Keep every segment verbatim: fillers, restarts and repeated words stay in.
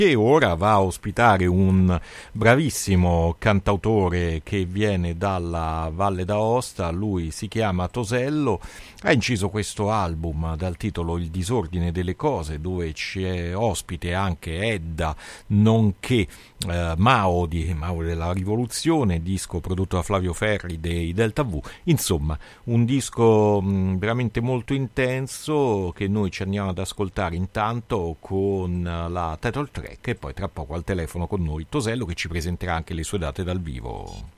che ora va a ospitare un bravissimo cantautore che viene dalla Valle d'Aosta. Lui si chiama Tosello, ha inciso questo album dal titolo Il disordine delle cose, dove c'è ospite anche Edda, nonché eh, Mao di Mao della Rivoluzione, disco prodotto da Flavio Ferri dei Delta V. Insomma, un disco mh, veramente molto intenso che noi ci andiamo ad ascoltare intanto con la title track, e poi tra poco al telefono con noi Tosello, che ci presenterà anche le sue date dal vivo.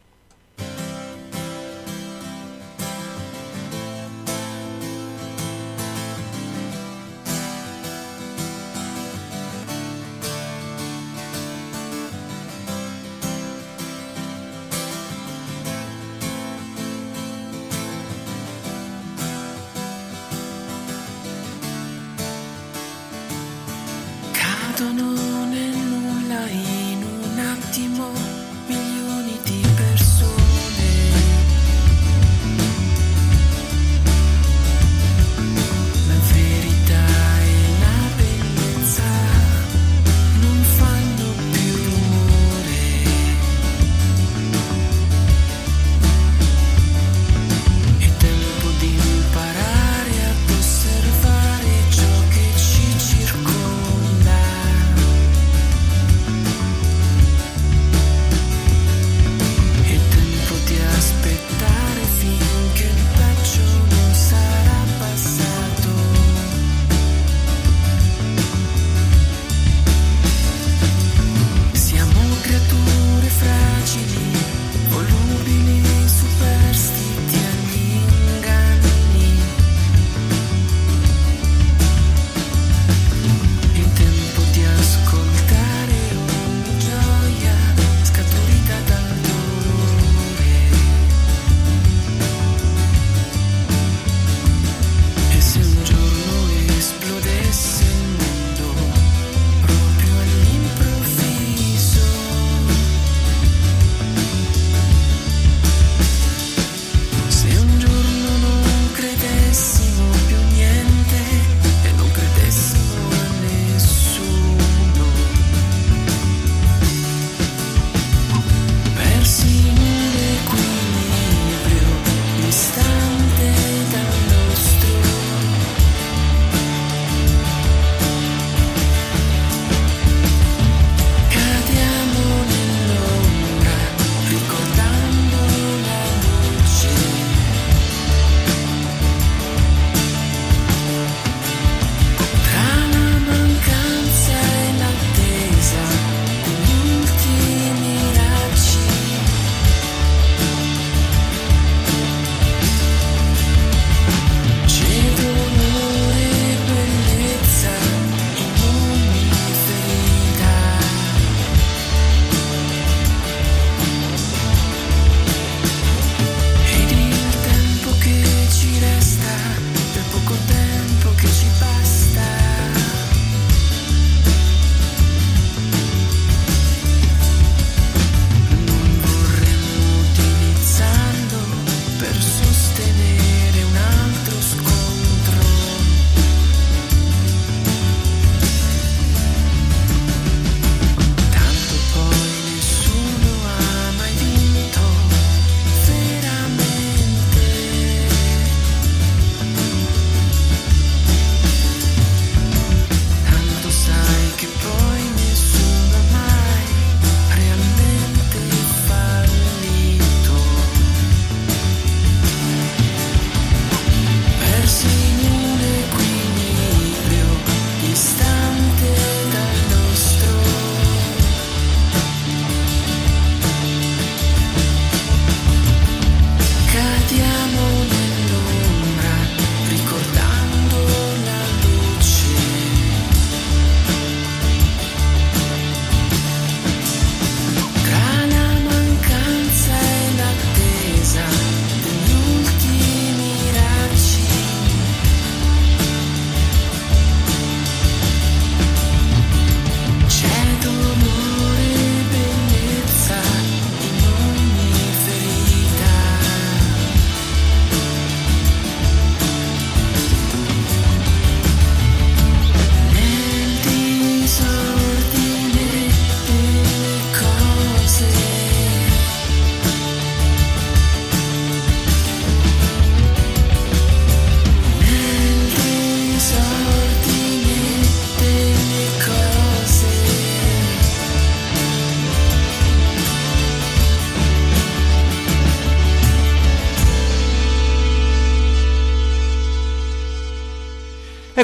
Cadono nel nulla in un attimo milioni di persone.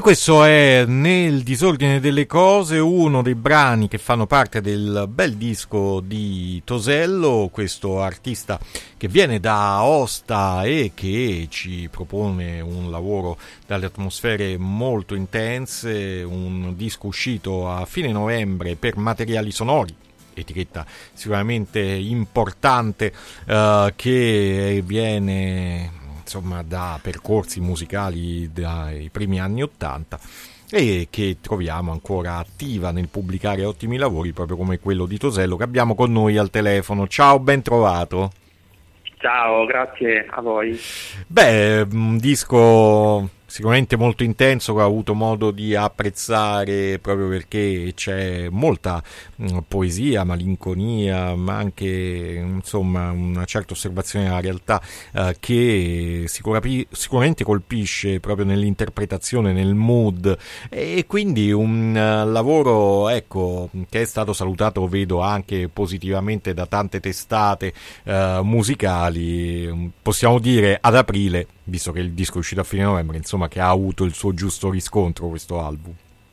questo è Nel disordine delle cose, uno dei brani che fanno parte del bel disco di Tosello, questo artista che viene da Aosta e che ci propone un lavoro dalle atmosfere molto intense, un disco uscito a fine novembre per Materiali Sonori, etichetta sicuramente importante, uh, che viene insomma da percorsi musicali dai primi anni ottanta e che troviamo ancora attiva nel pubblicare ottimi lavori, proprio come quello di Tosello che abbiamo con noi al telefono. Ciao, ben trovato. Ciao, grazie a voi. Beh, un disco sicuramente molto intenso che ho avuto modo di apprezzare proprio perché c'è molta mh, poesia, malinconia, ma anche insomma una certa osservazione della realtà eh, che sicura- sicuramente colpisce proprio nell'interpretazione, nel mood, e quindi un uh, lavoro ecco che è stato salutato, vedo, anche positivamente da tante testate uh, musicali, possiamo dire ad aprile, visto che il disco è uscito a fine novembre, insomma, che ha avuto il suo giusto riscontro questo album.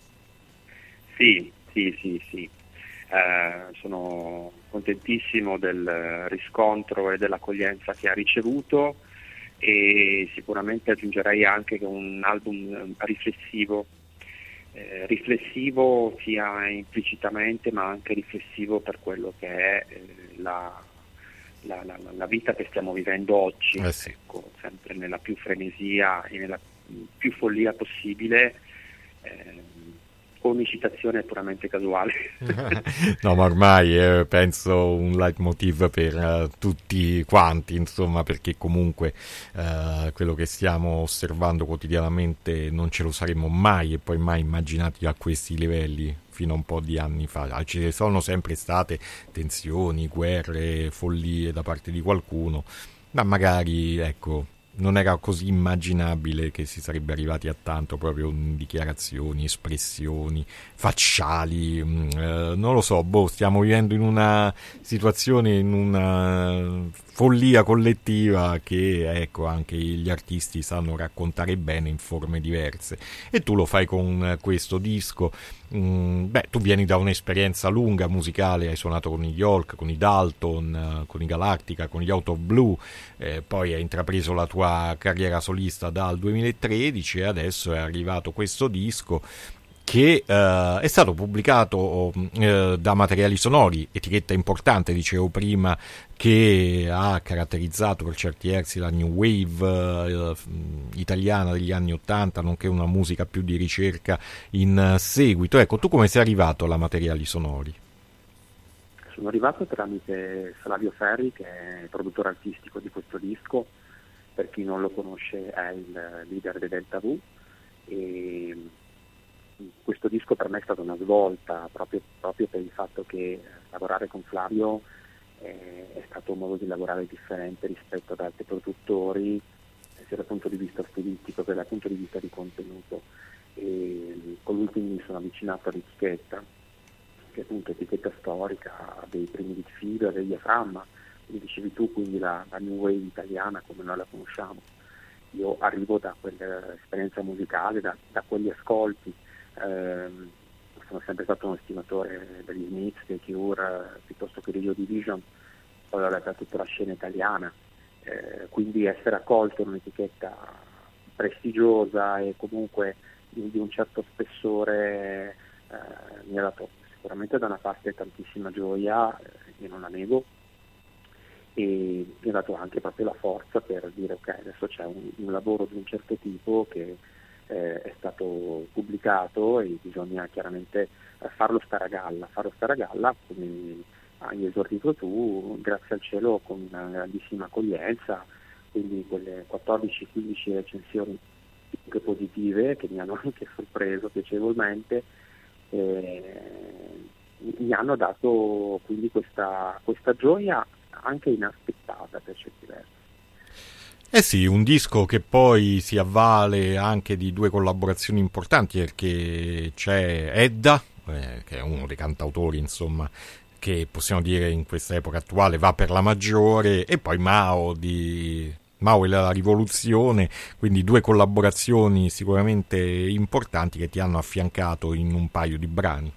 Sì, sì, sì, sì. Eh, sono contentissimo del riscontro e dell'accoglienza che ha ricevuto, e sicuramente aggiungerei anche che è un album riflessivo, eh, riflessivo sia implicitamente ma anche riflessivo per quello che è eh, la La, la, la vita che stiamo vivendo oggi, eh sì. ecco, sempre nella più frenesia e nella più follia possibile. Eh, ogni citazione è puramente casuale. No, ma ormai è, penso, un leitmotiv per uh, tutti quanti, insomma, perché comunque uh, quello che stiamo osservando quotidianamente non ce lo saremmo mai e poi mai immaginati a questi livelli fino a un po' di anni fa. Ci sono sempre state tensioni, guerre, follie da parte di qualcuno, ma magari, ecco, non era così immaginabile che si sarebbe arrivati a tanto proprio in dichiarazioni, espressioni facciali, eh, non lo so, boh, stiamo vivendo in una situazione, in una follia collettiva che, ecco, anche gli artisti sanno raccontare bene in forme diverse, e tu lo fai con questo disco. Mm, beh, tu vieni da un'esperienza lunga musicale, hai suonato con gli Yolk, con i Dalton, con i Galactica, con gli Out of Blue, eh, poi hai intrapreso la tua carriera solista dal duemilatredici e adesso è arrivato questo disco che eh, è stato pubblicato eh, da Materiali Sonori, etichetta importante, dicevo prima, che ha caratterizzato per certi versi la new wave eh, italiana degli anni ottanta, nonché una musica più di ricerca in uh, seguito. Ecco, tu come sei arrivato alla Materiali Sonori? Sono arrivato tramite Flavio Ferri, che è il produttore artistico di questo disco. Per chi non lo conosce è il leader dei Delta V, e questo disco per me è stata una svolta proprio, proprio per il fatto che lavorare con Flavio eh, è stato un modo di lavorare differente rispetto ad altri produttori, sia dal punto di vista stilistico che dal punto di vista di contenuto. E con lui quindi mi sono avvicinato all'etichetta, che è appunto etichetta storica dei primi di fila, del diaframma, come dicevi tu, quindi la, la new wave italiana come noi la conosciamo. Io arrivo da quell'esperienza musicale, da, da quegli ascolti. Eh, sono sempre stato un estimatore degli Smiths, dei Cure, piuttosto che degli Joy Division, poi ho letto tutta la scena italiana, eh, quindi essere accolto in un'etichetta prestigiosa e comunque di, di un certo spessore eh, mi ha dato sicuramente da una parte tantissima gioia, eh, io non la nego, e mi ha dato anche proprio la forza per dire ok, adesso c'è un, un lavoro di un certo tipo che Eh, è stato pubblicato e bisogna chiaramente eh, farlo stare a galla, farlo stare a galla come hai esordito tu, grazie al cielo con una grandissima accoglienza, quindi quelle quattordici quindici recensioni più positive che mi hanno anche sorpreso piacevolmente, eh, mi hanno dato quindi questa, questa gioia anche inaspettata per certi versi. Eh sì, un disco che poi si avvale anche di due collaborazioni importanti, perché c'è Edda, eh, che è uno dei cantautori, insomma, che possiamo dire in questa epoca attuale va per la maggiore, e poi Mao di Mao e la rivoluzione, quindi due collaborazioni sicuramente importanti che ti hanno affiancato in un paio di brani.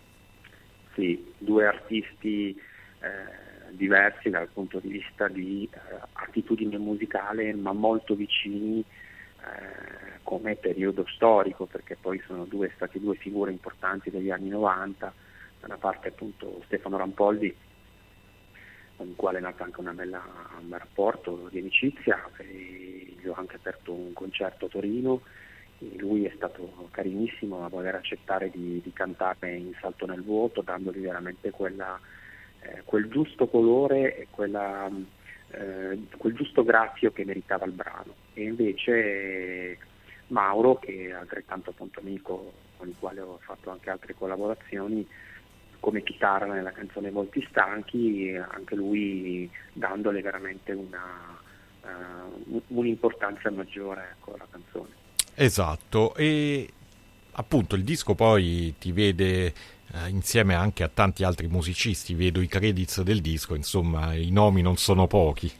Sì, due artisti eh, diversi dal punto di vista di eh, attitudine musicale, ma molto vicini eh, come periodo storico, perché poi sono due, stati due figure importanti degli anni novanta, da una parte appunto Stefano Rampoldi, con il quale è nato anche una bella, un bel rapporto di amicizia, e gli ho anche aperto un concerto a Torino, e lui è stato carinissimo a voler accettare di, di cantare in Salto nel vuoto, dandogli veramente quella, eh, quel giusto colore e quella, eh, quel giusto grazio che meritava il brano. E invece Mauro, che è altrettanto appunto amico, con il quale ho fatto anche altre collaborazioni, come chitarra nella canzone Volti Stanchi, anche lui dandole veramente una, uh, un'importanza maggiore, ecco, alla canzone. Esatto, e appunto il disco poi ti vede eh, insieme anche a tanti altri musicisti, vedo i credits del disco, insomma i nomi non sono pochi.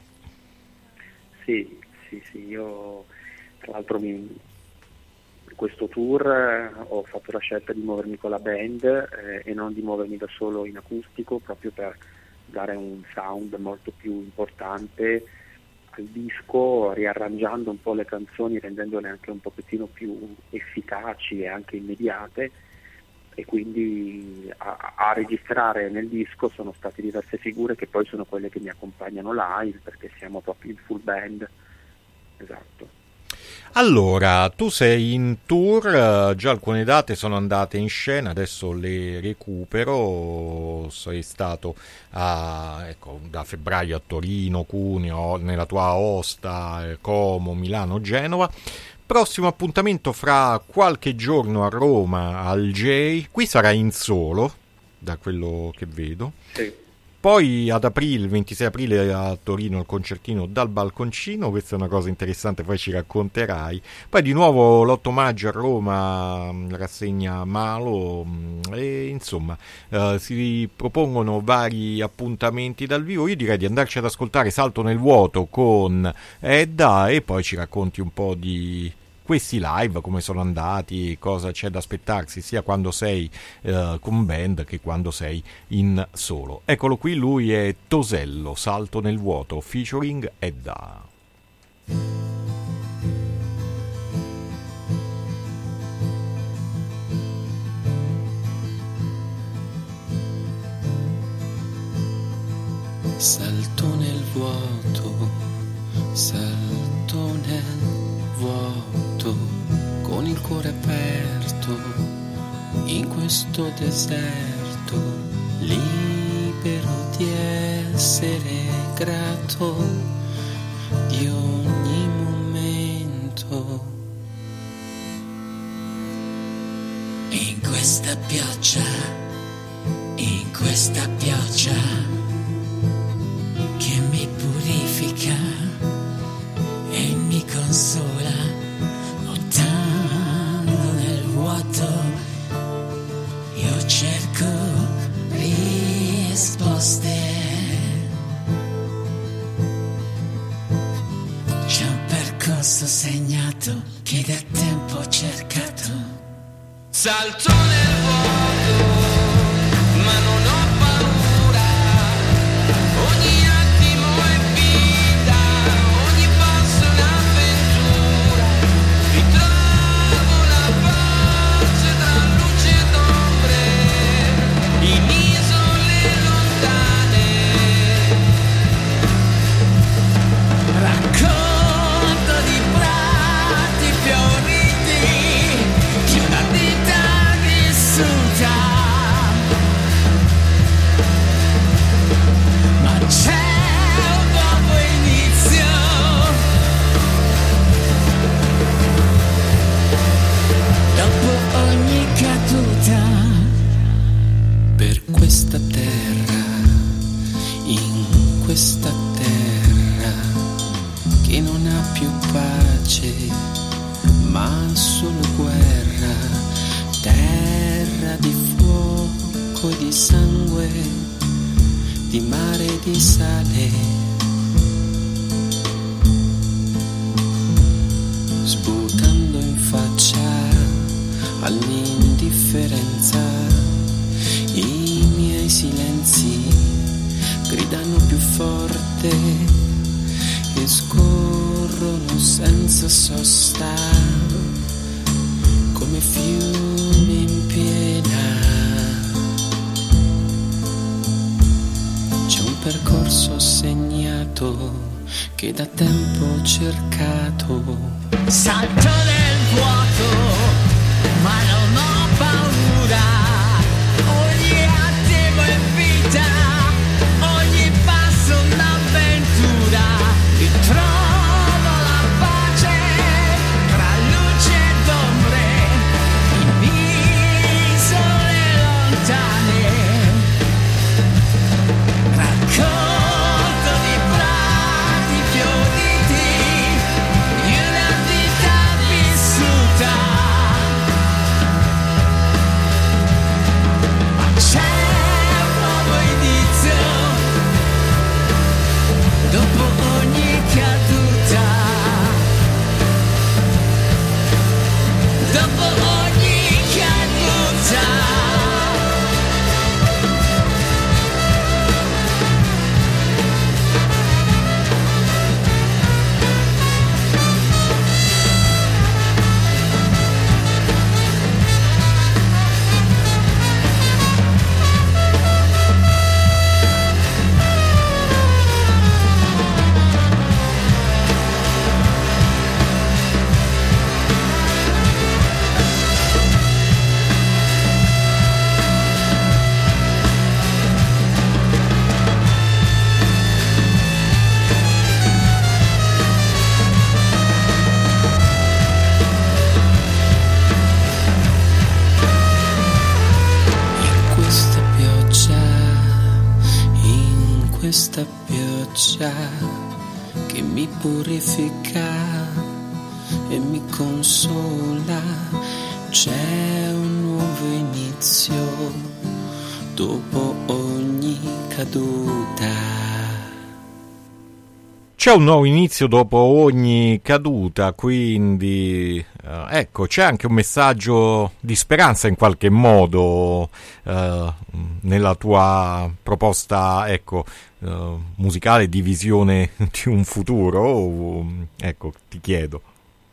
Sì, sì, sì, io tra l'altro mi... questo tour eh, ho fatto la scelta di muovermi con la band eh, e non di muovermi da solo in acustico, proprio per dare un sound molto più importante al disco, riarrangiando un po' le canzoni, rendendole anche un pochettino più efficaci e anche immediate, e quindi a, a registrare nel disco sono state diverse figure che poi sono quelle che mi accompagnano live, perché siamo proprio in full band. Esatto. Allora, tu sei in tour, già alcune date sono andate in scena, adesso le recupero, sei stato a, ecco, da febbraio a Torino, Cuneo, nella tua Aosta, Como, Milano, Genova. Prossimo appuntamento fra qualche giorno a Roma, al J, qui sarai in solo, da quello che vedo. Sì. Poi ad aprile, il ventisei aprile a Torino, il concertino Dal Balconcino, questa è una cosa interessante, poi ci racconterai. Poi di nuovo l'otto maggio a Roma, la rassegna Malo, e insomma eh, si propongono vari appuntamenti dal vivo. Io direi di andarci ad ascoltare Salto nel vuoto con Edda, e poi ci racconti un po' di questi live, come sono andati, cosa c'è da aspettarsi sia quando sei eh, con band che quando sei in solo. Eccolo qui, lui è Tosello, Salto nel vuoto featuring Edda. Salto nel vuoto, salto nel vuoto, con il cuore aperto in questo deserto, libero di essere grato di ogni momento. In questa pioggia, in questa pioggia che mi purifica e mi consola, lottando nel vuoto io cerco risposte. C'è un percorso segnato che da tempo ho cercato. Salto nel vuoto, ma non ho paura. Ogni attimo è vita, ogni passo è un'avventura. Ritrovo la pace tra luce ed ombre, in isole lontane. Racconto di prati fioriti, di una vita vissuta. Ma c'è un nuovo inizio, dopo ogni caduta. Per questa terra, in questa terra che non ha più pace ma solo guerra, terra di fuoco e di sangue, di mare e di sale. sputando in faccia all'indifferenza. I miei silenzi gridano più forte e scorrono senza sosta come fiumi in piena. C'è un percorso segnato che da tempo ho cercato. Salto nel vuoto, ma non ho paura. Ogni attimo è vita, ogni passo un'avventura. E trovo la pace tra luce ed ombre, in isole lontane. Racconto di prati fioriti, di una vita vissuta. Ma c'è un nuovo inizio dopo ogni caduta. Dopo ogni caduta. Questa pioggia che mi purifica e mi consola, c'è un nuovo inizio dopo ogni caduta. C'è un nuovo inizio dopo ogni caduta, quindi eh, ecco, c'è anche un messaggio di speranza in qualche modo eh, nella tua proposta, ecco, eh, musicale di visione di un futuro, o, ecco, ti chiedo.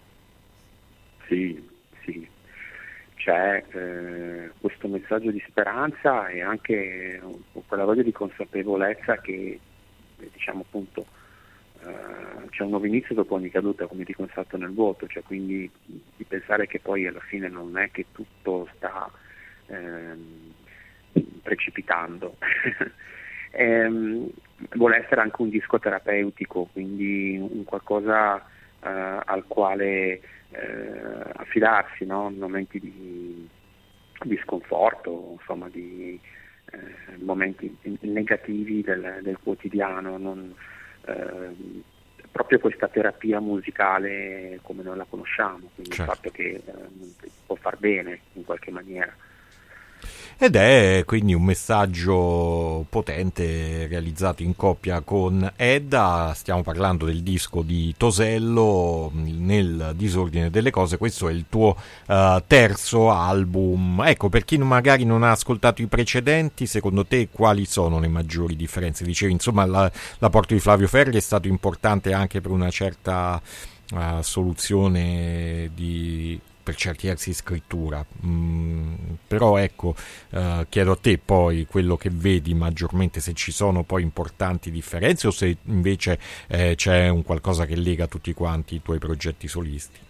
Sì, sì, c'è eh, questo messaggio di speranza e anche quella voglia di consapevolezza che, diciamo appunto, Uh, c'è un nuovo inizio dopo ogni caduta, come dico un salto nel vuoto, cioè quindi di pensare che poi alla fine non è che tutto sta ehm, precipitando. ehm, vuole essere anche un disco terapeutico, quindi un qualcosa uh, al quale uh, affidarsi, no? In momenti di, di sconforto, insomma di eh, momenti negativi del, del quotidiano. Non, Eh, proprio questa terapia musicale come noi la conosciamo, quindi certo. Il fatto che eh, può far bene in qualche maniera. Ed è quindi un messaggio potente realizzato in coppia con Edda. Stiamo parlando del disco di Tosello, Nel disordine delle cose. Questo è il tuo uh, terzo album. Ecco, per chi magari non ha ascoltato i precedenti, secondo te quali sono le maggiori differenze? Dicevi, insomma, la, l'apporto di Flavio Ferri è stato importante anche per una certa uh, soluzione di... per certi versi scrittura, mm, però ecco, eh, chiedo a te poi quello che vedi maggiormente, se ci sono poi importanti differenze o se invece eh, c'è un qualcosa che lega tutti quanti i tuoi progetti solisti.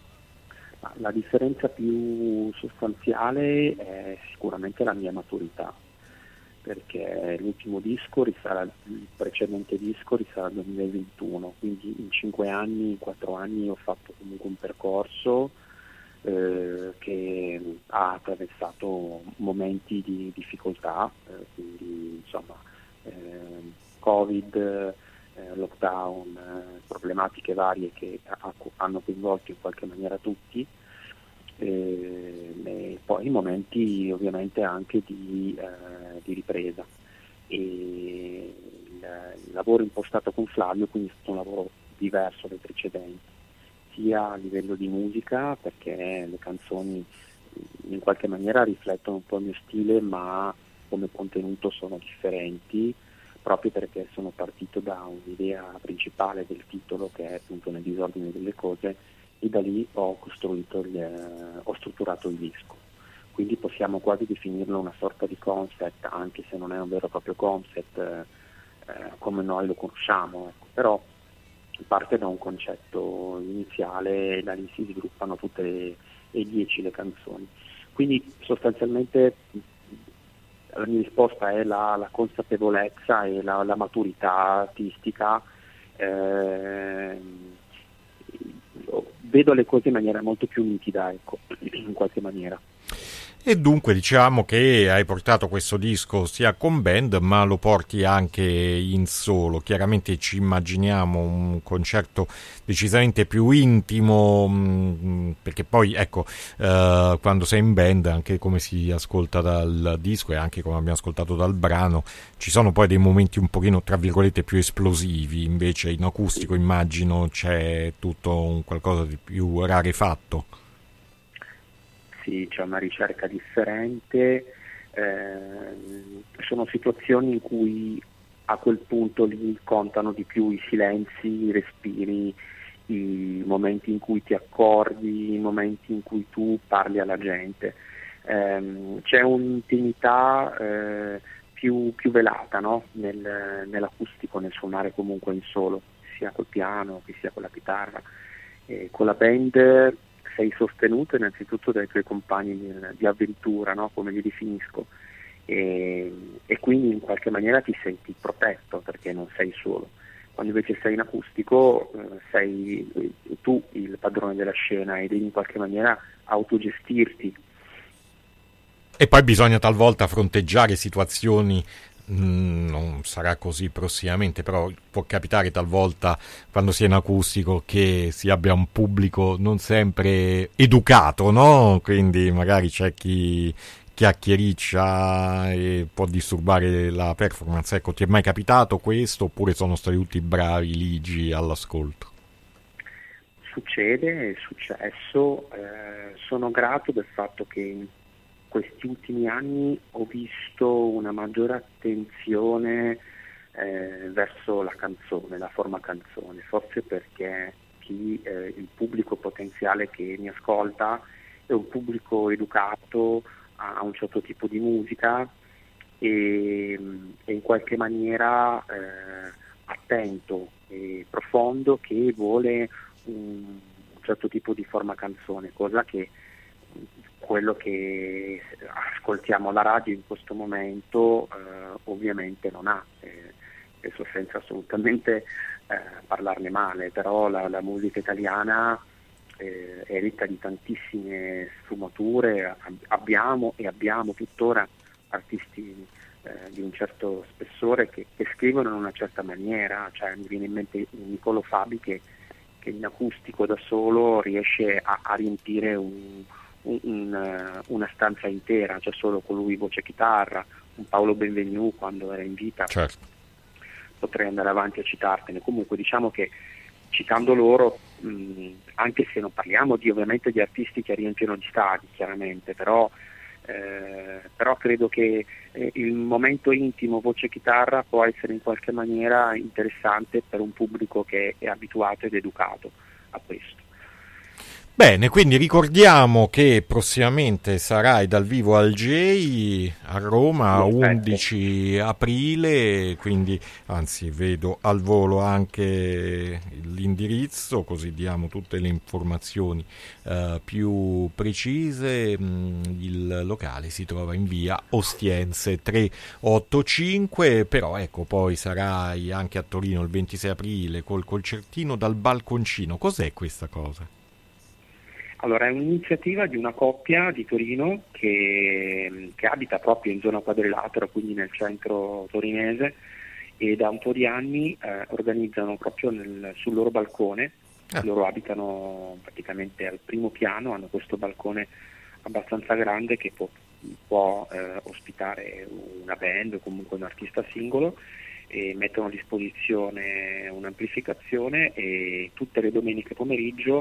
La differenza più sostanziale è sicuramente la mia maturità, perché l'ultimo disco risale, il precedente disco risale al duemilaventuno, quindi in cinque anni, in quattro anni ho fatto comunque un percorso Eh, che ha attraversato momenti di difficoltà, eh, quindi insomma eh, Covid, eh, lockdown, eh, problematiche varie che ha, hanno coinvolto in qualche maniera tutti, eh, e poi momenti ovviamente anche di, eh, di ripresa. E il, il lavoro impostato con Flavio quindi è stato un lavoro diverso dai precedenti, sia a livello di musica, perché le canzoni in qualche maniera riflettono un po' il mio stile, ma come contenuto sono differenti, proprio perché sono partito da un'idea principale del titolo, che è appunto Nel disordine delle cose, e da lì ho costruito il, eh, ho strutturato il disco. Quindi possiamo quasi definirlo una sorta di concept, anche se non è un vero e proprio concept eh, come noi lo conosciamo, ecco. Però parte da un concetto iniziale e da lì si sviluppano tutte le, le dieci le canzoni. Quindi sostanzialmente la mia risposta è la, la consapevolezza e la, la maturità artistica. Eh, vedo le cose in maniera molto più nitida, ecco, in qualche maniera. E dunque diciamo che hai portato questo disco sia con band, ma lo porti anche in solo. Chiaramente ci immaginiamo un concerto decisamente più intimo, mh, perché poi ecco, eh, quando sei in band, anche come si ascolta dal disco e anche come abbiamo ascoltato dal brano, ci sono poi dei momenti un pochino tra virgolette più esplosivi. Invece in acustico immagino c'è tutto un qualcosa di più rarefatto. Sì, c'è una ricerca differente, eh, sono situazioni in cui a quel punto lì contano di più i silenzi, i respiri, i momenti in cui ti accordi, i momenti in cui tu parli alla gente. Eh, c'è un'intimità eh, più, più velata, no? Nel, nell'acustico, nel suonare comunque in solo, sia col piano che sia con la chitarra. E con la band sei sostenuto innanzitutto dai tuoi compagni di, di avventura, no? Come li definisco, e, e quindi in qualche maniera ti senti protetto perché non sei solo. Quando invece sei in acustico eh, sei tu il padrone della scena e devi in qualche maniera autogestirti. E poi bisogna talvolta fronteggiare situazioni, mh, non sarà così prossimamente, però può capitare talvolta quando si è in acustico che si abbia un pubblico non sempre educato, no? Quindi magari c'è chi chiacchiericcia e può disturbare la performance. Ecco, ti è mai capitato questo oppure sono stati tutti bravi, ligi all'ascolto? Succede, è successo, eh, sono grato del fatto che in questi ultimi anni ho visto una maggiore attenzione eh, verso la canzone, la forma canzone, forse perché chi, eh, il pubblico potenziale che mi ascolta è un pubblico educato a un certo tipo di musica e, e in qualche maniera eh, attento e profondo, che vuole un, un certo tipo di forma canzone, cosa che quello che ascoltiamo alla radio in questo momento eh, ovviamente non ha, eh, adesso senza assolutamente eh, parlarne male, però la, la musica italiana eh, è ricca di tantissime sfumature, abbiamo e abbiamo tuttora artisti eh, di un certo spessore che, che scrivono in una certa maniera, cioè mi viene in mente Niccolò Fabi che, che in acustico da solo riesce a, a riempire un Un, una stanza intera, cioè solo con lui voce chitarra, un Paolo Benvenu quando era in vita. Certo. Potrei andare avanti a citartene. Comunque diciamo che citando loro, mh, anche se non parliamo di, ovviamente di artisti che riempiono gli stadi chiaramente, però, eh, però credo che eh, il momento intimo voce chitarra può essere in qualche maniera interessante per un pubblico che è abituato ed educato a questo. Bene, quindi ricordiamo che prossimamente sarai dal vivo al J a Roma undici aprile, quindi anzi vedo al volo anche l'indirizzo, così diamo tutte le informazioni eh, più precise. Il locale si trova in via Ostiense trecentoottantacinque, però ecco, poi sarai anche a Torino il ventisei aprile col concertino dal balconcino. Cos'è questa cosa? Allora, è un'iniziativa di una coppia di Torino che, che abita proprio in zona Quadrilatero, quindi nel centro torinese, e da un po' di anni eh, organizzano proprio nel, sul loro balcone. Ah. Loro abitano praticamente al primo piano, hanno questo balcone abbastanza grande che può, può eh, ospitare una band o comunque un artista singolo, e mettono a disposizione un'amplificazione, e tutte le domeniche pomeriggio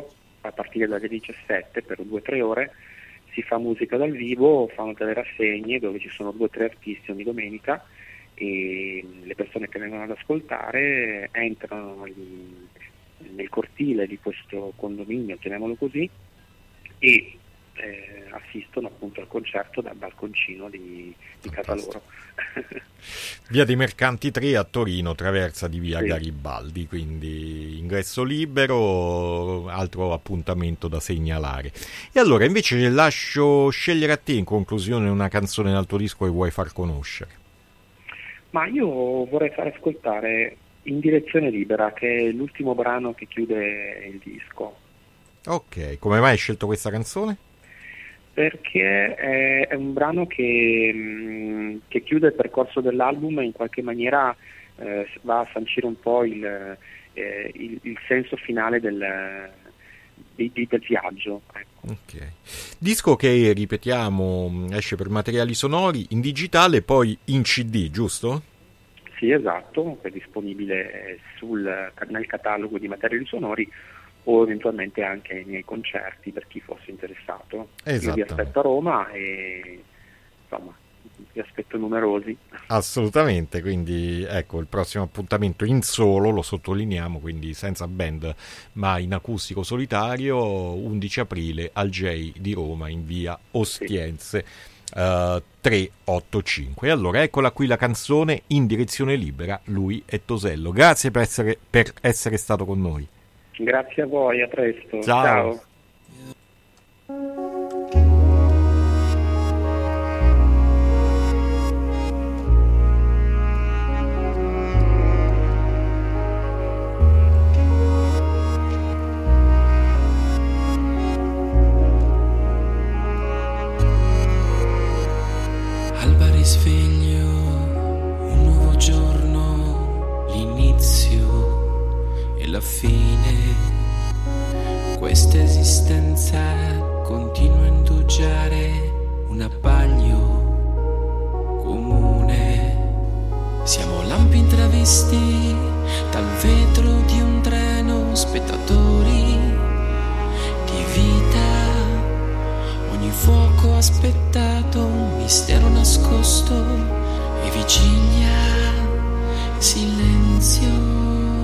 a partire dalle diciassette per due o tre ore, si fa musica dal vivo, fanno delle rassegne dove ci sono due o tre artisti ogni domenica e le persone che vengono ad ascoltare entrano in, nel cortile di questo condominio, chiamiamolo così, e eh, assistono appunto al concerto dal balconcino di, di casa loro. Via dei Mercanti tre a Torino, traversa di via Sì. Garibaldi, quindi ingresso libero, altro appuntamento da segnalare. E allora invece lascio scegliere a te in conclusione una canzone dal tuo disco che vuoi far conoscere. Ma io vorrei far ascoltare In direzione libera, che è l'ultimo brano che chiude il disco. Ok, come mai hai scelto questa canzone? Perché è, è un brano che, mh, che chiude il percorso dell'album e in qualche maniera eh, va a sancire un po' il, eh, il, il senso finale del, di, di, del viaggio. Ecco. Ok. Disco che, ripetiamo, esce per materiali sonori in digitale, poi in C D, giusto? Sì, esatto, è disponibile sul, nel catalogo di materiali sonori o eventualmente anche nei miei concerti per chi fosse interessato. Io vi aspetto a Roma e insomma vi aspetto numerosi. Assolutamente, quindi ecco il prossimo appuntamento in solo, lo sottolineiamo, quindi senza band ma in acustico solitario, undici aprile al J di Roma in via Ostiense. Sì. Uh, trecentoottantacinque. E allora eccola qui la canzone In direzione libera, lui è Tosello. Grazie per essere, per essere stato con noi. Grazie a voi, a presto. Ciao. Ciao. Alba risveglio, un nuovo giorno, l'inizio e la fine. Questa esistenza continua a indugiare un abbaglio comune. Siamo lampi intravisti dal vetro di un treno, spettatori di vita. Ogni fuoco aspettato, un mistero nascosto e vigilia, silenzio.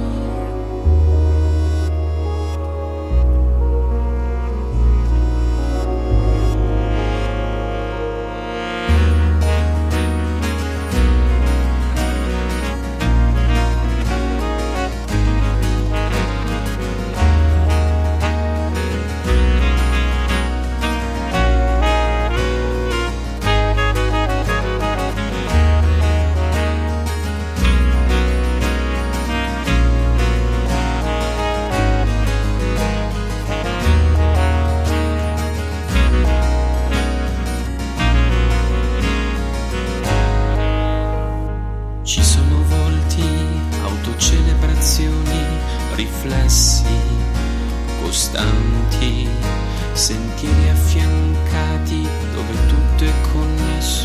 Riflessi costanti, sentieri affiancati dove tutto è connesso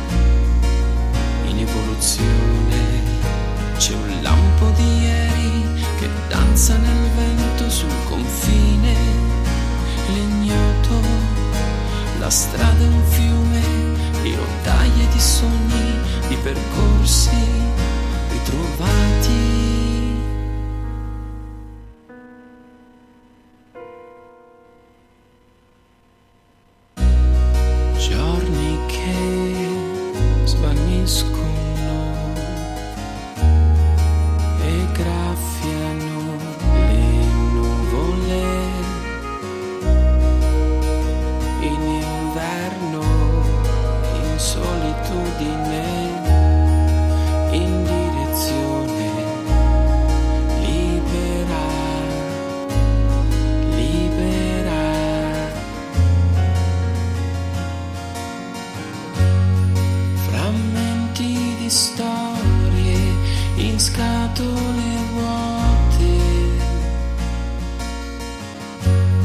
in evoluzione. C'è un lampo di ieri che danza nel vento sul confine, l'ignoto, la strada è un fiume di rotaie di sogni, di percorsi ritrovati.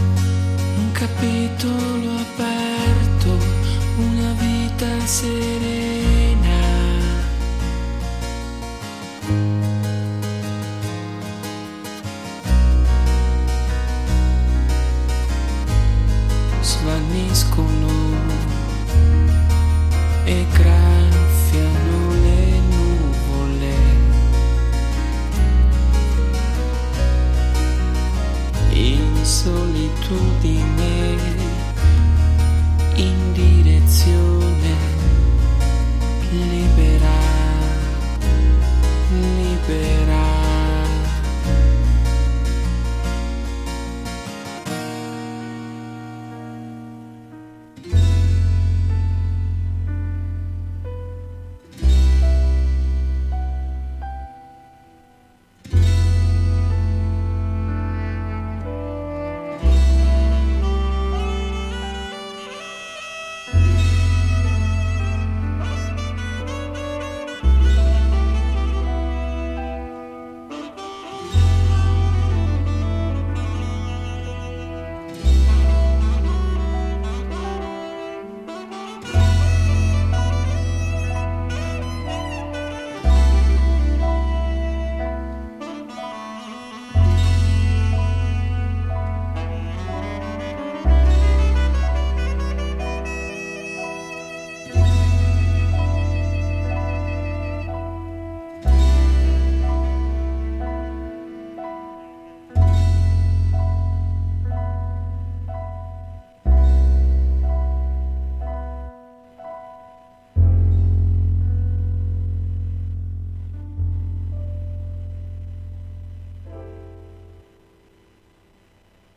capitolo aperto, una vita serena.